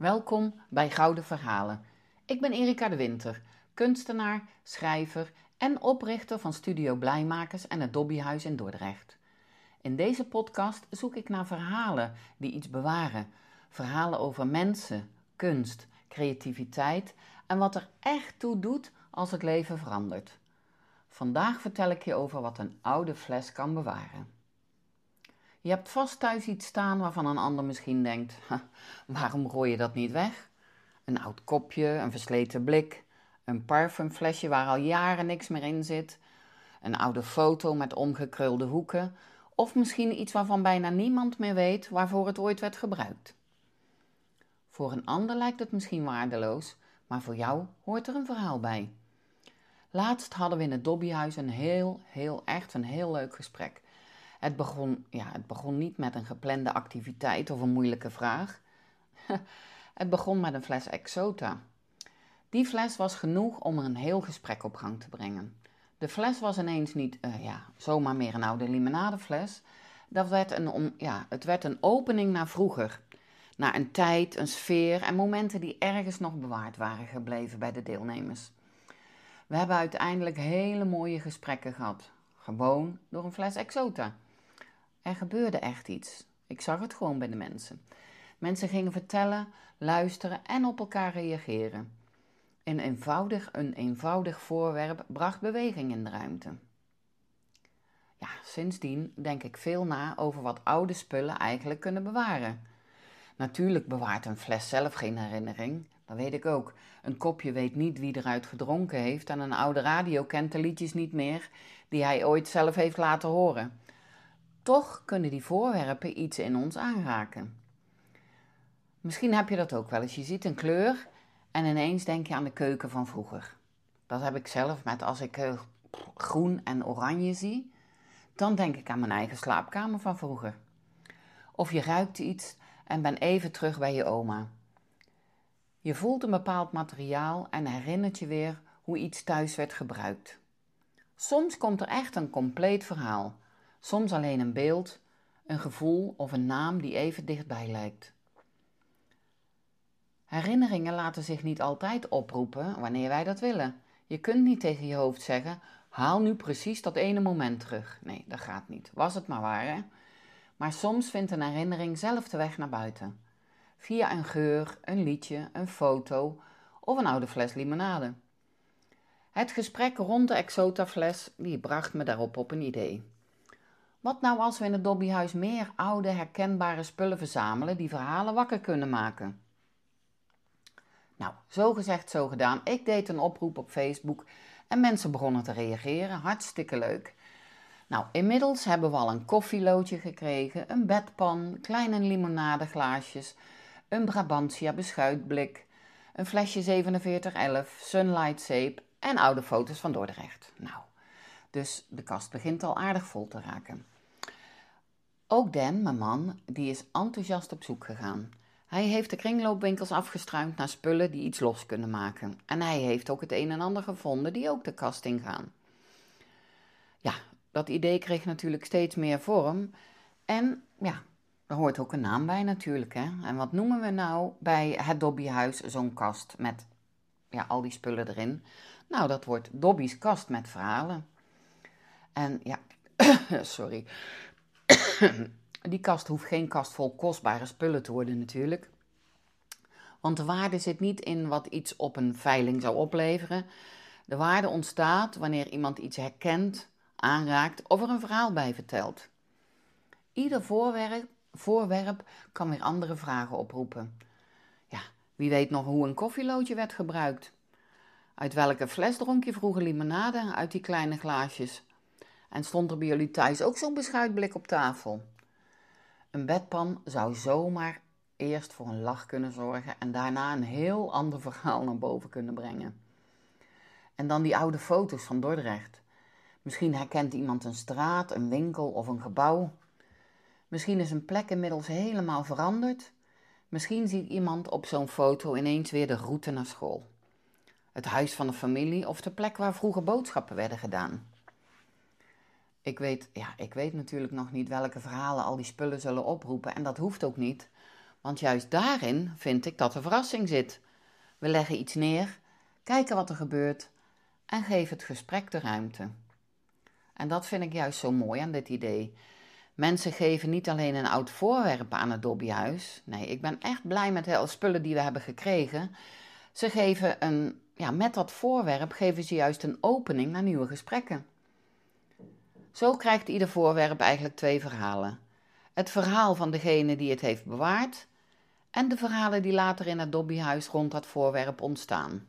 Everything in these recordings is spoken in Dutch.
Welkom bij Gouden Verhalen. Ik ben Erika de Winter, kunstenaar, schrijver en oprichter van Studio Blijmakers en het Dobbyhuis in Dordrecht. In deze podcast zoek ik naar verhalen die iets bewaren. Verhalen over mensen, kunst, creativiteit en wat er echt toe doet als het leven verandert. Vandaag vertel ik je over wat een oude fles kan bewaren. Je hebt vast thuis iets staan waarvan een ander misschien denkt, waarom gooi je dat niet weg? Een oud kopje, een versleten blik, een parfumflesje waar al jaren niks meer in zit, een oude foto met omgekrulde hoeken of misschien iets waarvan bijna niemand meer weet waarvoor het ooit werd gebruikt. Voor een ander lijkt het misschien waardeloos, maar voor jou hoort er een verhaal bij. Laatst hadden we in het Dobbyhuis een heel leuk gesprek. Het begon niet met een geplande activiteit of een moeilijke vraag. Het begon met een fles Exota. Die fles was genoeg om er een heel gesprek op gang te brengen. De fles was ineens niet zomaar meer een oude limonadefles. Het werd een opening naar vroeger. Naar een tijd, een sfeer en momenten die ergens nog bewaard waren gebleven bij de deelnemers. We hebben uiteindelijk hele mooie gesprekken gehad. Gewoon door een fles Exota. Er gebeurde echt iets. Ik zag het gewoon bij de mensen. Mensen gingen vertellen, luisteren en op elkaar reageren. Een eenvoudig voorwerp bracht beweging in de ruimte. Ja, sindsdien denk ik veel na over wat oude spullen eigenlijk kunnen bewaren. Natuurlijk bewaart een fles zelf geen herinnering, dat weet ik ook. Een kopje weet niet wie eruit gedronken heeft en een oude radio kent de liedjes niet meer die hij ooit zelf heeft laten horen. Toch kunnen die voorwerpen iets in ons aanraken. Misschien heb je dat ook wel eens. Je ziet een kleur en ineens denk je aan de keuken van vroeger. Dat heb ik zelf met als ik groen en oranje zie. Dan denk ik aan mijn eigen slaapkamer van vroeger. Of je ruikt iets en bent even terug bij je oma. Je voelt een bepaald materiaal en herinnert je weer hoe iets thuis werd gebruikt. Soms komt er echt een compleet verhaal. Soms alleen een beeld, een gevoel of een naam die even dichtbij lijkt. Herinneringen laten zich niet altijd oproepen wanneer wij dat willen. Je kunt niet tegen je hoofd zeggen, haal nu precies dat ene moment terug. Nee, dat gaat niet. Was het maar waar, hè? Maar soms vindt een herinnering zelf de weg naar buiten. Via een geur, een liedje, een foto of een oude fles limonade. Het gesprek rond de Exota-fles die bracht me daarop op een idee. Wat nou als we in het Dobbyhuis meer oude, herkenbare spullen verzamelen die verhalen wakker kunnen maken? Nou, zo gezegd, zo gedaan. Ik deed een oproep op Facebook en mensen begonnen te reageren. Hartstikke leuk. Nou, inmiddels hebben we al een koffieloodje gekregen, een bedpan, kleine limonadeglaasjes, een Brabantia beschuitblik, een flesje 4711, Sunlight zeep en oude foto's van Dordrecht. Nou, dus de kast begint al aardig vol te raken. Ook Dan, mijn man, die is enthousiast op zoek gegaan. Hij heeft de kringloopwinkels afgestruimd naar spullen die iets los kunnen maken. En hij heeft ook het een en ander gevonden die ook de kast ingaan. Ja, dat idee kreeg natuurlijk steeds meer vorm. En ja, er hoort ook een naam bij natuurlijk, hè. En wat noemen we nou bij het Dobbyhuis zo'n kast met al die spullen erin? Nou, dat wordt Dobby's kast met verhalen. En ja, sorry. Die kast hoeft geen kast vol kostbare spullen te worden natuurlijk. Want de waarde zit niet in wat iets op een veiling zou opleveren. De waarde ontstaat wanneer iemand iets herkent, aanraakt of er een verhaal bij vertelt. Ieder voorwerp kan weer andere vragen oproepen. Ja, wie weet nog hoe een koffieloodje werd gebruikt? Uit welke fles dronk je vroeger limonade uit die kleine glaasjes? En stond er bij jullie thuis ook zo'n beschuitblik op tafel? Een bedpan zou zomaar eerst voor een lach kunnen zorgen en daarna een heel ander verhaal naar boven kunnen brengen. En dan die oude foto's van Dordrecht. Misschien herkent iemand een straat, een winkel of een gebouw. Misschien is een plek inmiddels helemaal veranderd. Misschien ziet iemand op zo'n foto ineens weer de route naar school. Het huis van de familie of de plek waar vroeger boodschappen werden gedaan. Ik weet natuurlijk nog niet welke verhalen al die spullen zullen oproepen en dat hoeft ook niet. Want juist daarin vind ik dat de verrassing zit. We leggen iets neer, kijken wat er gebeurt en geven het gesprek de ruimte. En dat vind ik juist zo mooi aan dit idee. Mensen geven niet alleen een oud voorwerp aan het Dobbyhuis. Nee, ik ben echt blij met de spullen die we hebben gekregen. Ze geven met dat voorwerp geven ze juist een opening naar nieuwe gesprekken. Zo krijgt ieder voorwerp eigenlijk 2 verhalen. Het verhaal van degene die het heeft bewaard en de verhalen die later in het Dobbyhuis rond dat voorwerp ontstaan.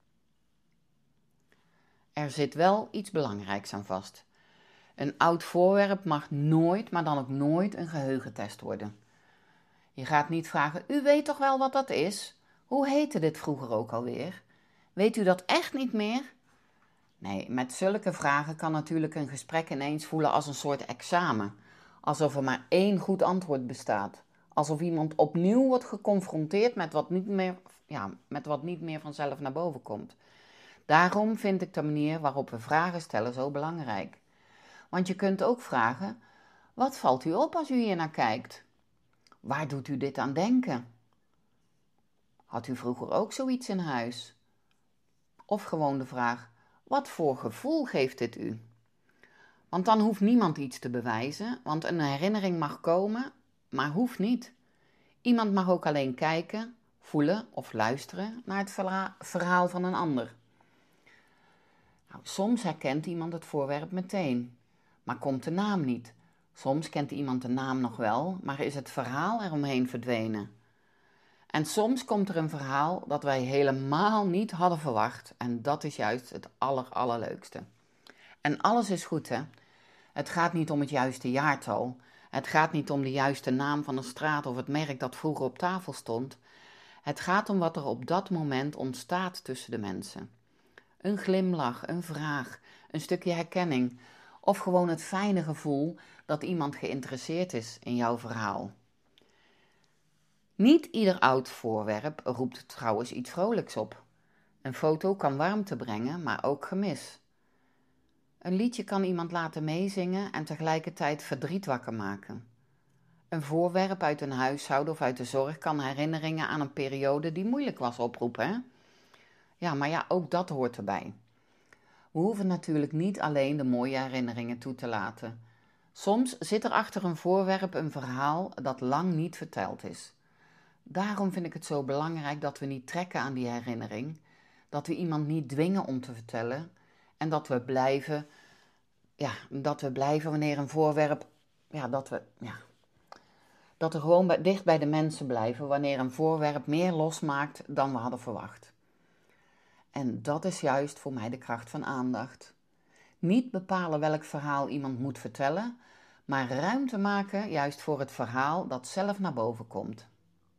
Er zit wel iets belangrijks aan vast. Een oud voorwerp mag nooit, maar dan ook nooit een geheugentest worden. Je gaat niet vragen, u weet toch wel wat dat is? Hoe heette dit vroeger ook alweer? Weet u dat echt niet meer? Nee, met zulke vragen kan natuurlijk een gesprek ineens voelen als een soort examen. Alsof er maar 1 goed antwoord bestaat. Alsof iemand opnieuw wordt geconfronteerd met wat niet meer vanzelf naar boven komt. Daarom vind ik de manier waarop we vragen stellen zo belangrijk. Want je kunt ook vragen, wat valt u op als u hier naar kijkt? Waar doet u dit aan denken? Had u vroeger ook zoiets in huis? Of gewoon de vraag, wat voor gevoel geeft dit u? Want dan hoeft niemand iets te bewijzen, want een herinnering mag komen, maar hoeft niet. Iemand mag ook alleen kijken, voelen of luisteren naar het verhaal van een ander. Nou, soms herkent iemand het voorwerp meteen, maar komt de naam niet. Soms kent iemand de naam nog wel, maar is het verhaal eromheen verdwenen. En soms komt er een verhaal dat wij helemaal niet hadden verwacht en dat is juist het allerleukste. En alles is goed, hè? Het gaat niet om het juiste jaartal. Het gaat niet om de juiste naam van een straat of het merk dat vroeger op tafel stond. Het gaat om wat er op dat moment ontstaat tussen de mensen. Een glimlach, een vraag, een stukje herkenning of gewoon het fijne gevoel dat iemand geïnteresseerd is in jouw verhaal. Niet ieder oud voorwerp roept trouwens iets vrolijks op. Een foto kan warmte brengen, maar ook gemis. Een liedje kan iemand laten meezingen en tegelijkertijd verdriet wakker maken. Een voorwerp uit een huishouden of uit de zorg kan herinneringen aan een periode die moeilijk was oproepen, hè? Ja, maar ja, ook dat hoort erbij. We hoeven natuurlijk niet alleen de mooie herinneringen toe te laten. Soms zit er achter een voorwerp een verhaal dat lang niet verteld is. Daarom vind ik het zo belangrijk dat we niet trekken aan die herinnering, dat we iemand niet dwingen om te vertellen en dat we blijven wanneer een voorwerp, dat we gewoon dicht bij de mensen blijven wanneer een voorwerp meer losmaakt dan we hadden verwacht. En dat is juist voor mij de kracht van aandacht. Niet bepalen welk verhaal iemand moet vertellen, maar ruimte maken juist voor het verhaal dat zelf naar boven komt.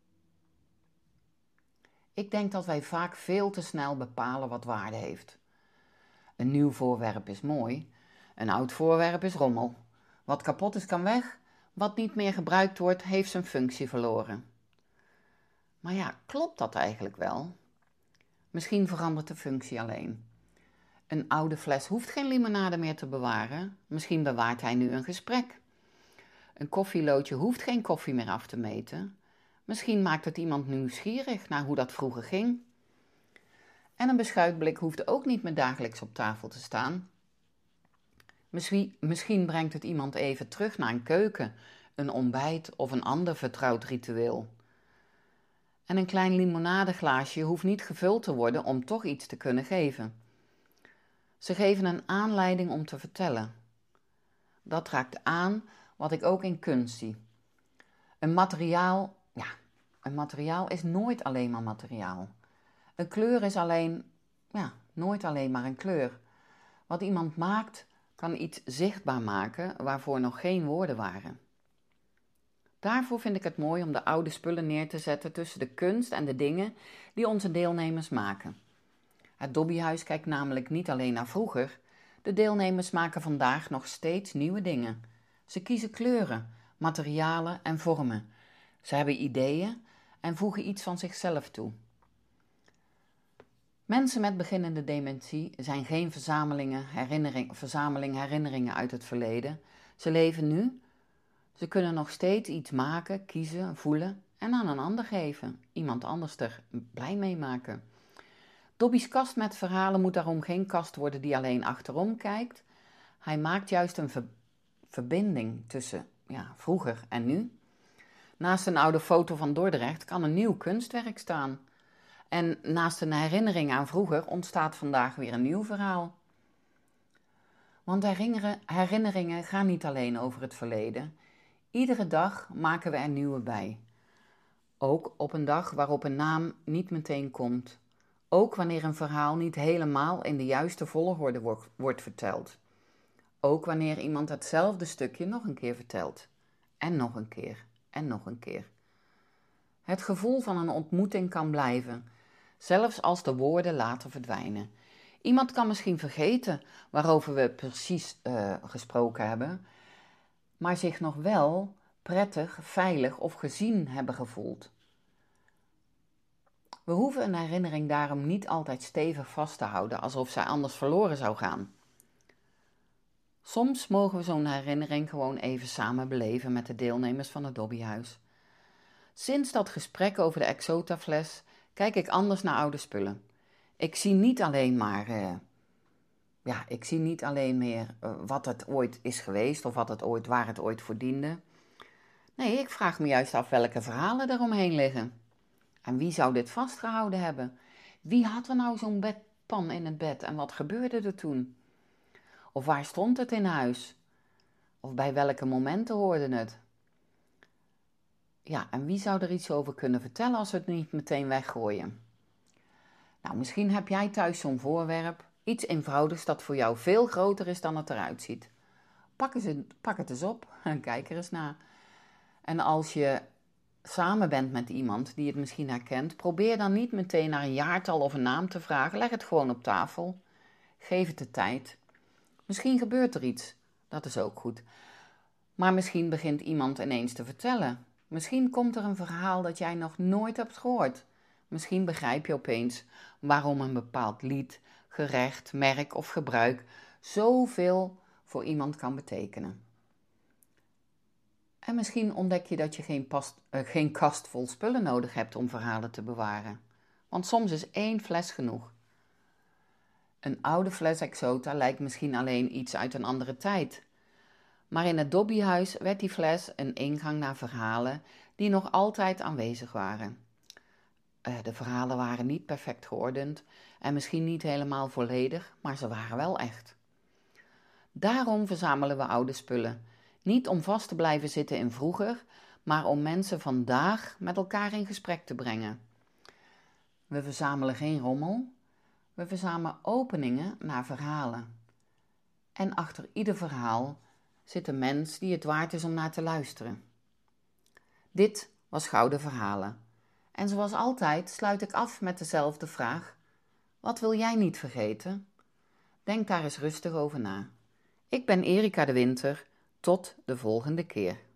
Ik denk dat wij vaak veel te snel bepalen wat waarde heeft. Een nieuw voorwerp is mooi, een oud voorwerp is rommel. Wat kapot is kan weg, wat niet meer gebruikt wordt heeft zijn functie verloren. Maar ja, klopt dat eigenlijk wel? Misschien verandert de functie alleen. Een oude fles hoeft geen limonade meer te bewaren, misschien bewaart hij nu een gesprek. Een koffieloodje hoeft geen koffie meer af te meten. Misschien maakt het iemand nieuwsgierig naar hoe dat vroeger ging. En een beschuitblik hoeft ook niet meer dagelijks op tafel te staan. Misschien brengt het iemand even terug naar een keuken, een ontbijt of een ander vertrouwd ritueel. En een klein limonadeglaasje hoeft niet gevuld te worden om toch iets te kunnen geven. Ze geven een aanleiding om te vertellen. Dat raakt aan wat ik ook in kunst zie. Een materiaal is nooit alleen maar materiaal. Een kleur is nooit alleen maar een kleur. Wat iemand maakt, kan iets zichtbaar maken waarvoor nog geen woorden waren. Daarvoor vind ik het mooi om de oude spullen neer te zetten tussen de kunst en de dingen die onze deelnemers maken. Het Dobbyhuis kijkt namelijk niet alleen naar vroeger. De deelnemers maken vandaag nog steeds nieuwe dingen. Ze kiezen kleuren, materialen en vormen. Ze hebben ideeën en voegen iets van zichzelf toe. Mensen met beginnende dementie zijn geen verzameling herinneringen uit het verleden. Ze leven nu. Ze kunnen nog steeds iets maken, kiezen, voelen en aan een ander geven. Iemand anders er blij mee maken. Dobby's kast met verhalen moet daarom geen kast worden die alleen achterom kijkt. Hij maakt juist een verbinding tussen vroeger en nu. Naast een oude foto van Dordrecht kan een nieuw kunstwerk staan. En naast een herinnering aan vroeger ontstaat vandaag weer een nieuw verhaal. Want herinneringen gaan niet alleen over het verleden. Iedere dag maken we er nieuwe bij. Ook op een dag waarop een naam niet meteen komt. Ook wanneer een verhaal niet helemaal in de juiste volgorde wordt verteld. Ook wanneer iemand hetzelfde stukje nog een keer vertelt. En nog een keer. En nog een keer. Het gevoel van een ontmoeting kan blijven, zelfs als de woorden later verdwijnen. Iemand kan misschien vergeten waarover we precies gesproken hebben, maar zich nog wel prettig, veilig of gezien hebben gevoeld. We hoeven een herinnering daarom niet altijd stevig vast te houden, alsof zij anders verloren zou gaan. Soms mogen we zo'n herinnering gewoon even samen beleven met de deelnemers van het Dobbyhuis. Sinds dat gesprek over de Exota-fles kijk ik anders naar oude spullen. Ik zie niet alleen meer wat het ooit is geweest of waar het ooit voor diende. Nee, ik vraag me juist af welke verhalen eromheen liggen. En wie zou dit vastgehouden hebben? Wie had er nou zo'n bedpan in het bed en wat gebeurde er toen? Of waar stond het in huis? Of bij welke momenten hoorde het? Ja, en wie zou er iets over kunnen vertellen als we het niet meteen weggooien? Nou, misschien heb jij thuis zo'n voorwerp, iets eenvoudigs dat voor jou veel groter is dan het eruit ziet. Pak het eens op en kijk er eens naar. En als je samen bent met iemand die het misschien herkent, probeer dan niet meteen naar een jaartal of een naam te vragen. Leg het gewoon op tafel. Geef het de tijd. Misschien gebeurt er iets, dat is ook goed. Maar misschien begint iemand ineens te vertellen. Misschien komt er een verhaal dat jij nog nooit hebt gehoord. Misschien begrijp je opeens waarom een bepaald lied, gerecht, merk of gebruik zoveel voor iemand kan betekenen. En misschien ontdek je dat je geen kast vol spullen nodig hebt om verhalen te bewaren. Want soms is 1 fles genoeg. Een oude fles Exota lijkt misschien alleen iets uit een andere tijd. Maar in het Dobbyhuis werd die fles een ingang naar verhalen die nog altijd aanwezig waren. De verhalen waren niet perfect geordend en misschien niet helemaal volledig, maar ze waren wel echt. Daarom verzamelen we oude spullen. Niet om vast te blijven zitten in vroeger, maar om mensen vandaag met elkaar in gesprek te brengen. We verzamelen geen rommel, we verzamelen openingen naar verhalen. En achter ieder verhaal zit een mens die het waard is om naar te luisteren. Dit was Gouden Verhalen. En zoals altijd sluit ik af met dezelfde vraag. Wat wil jij niet vergeten? Denk daar eens rustig over na. Ik ben Erika de Winter. Tot de volgende keer.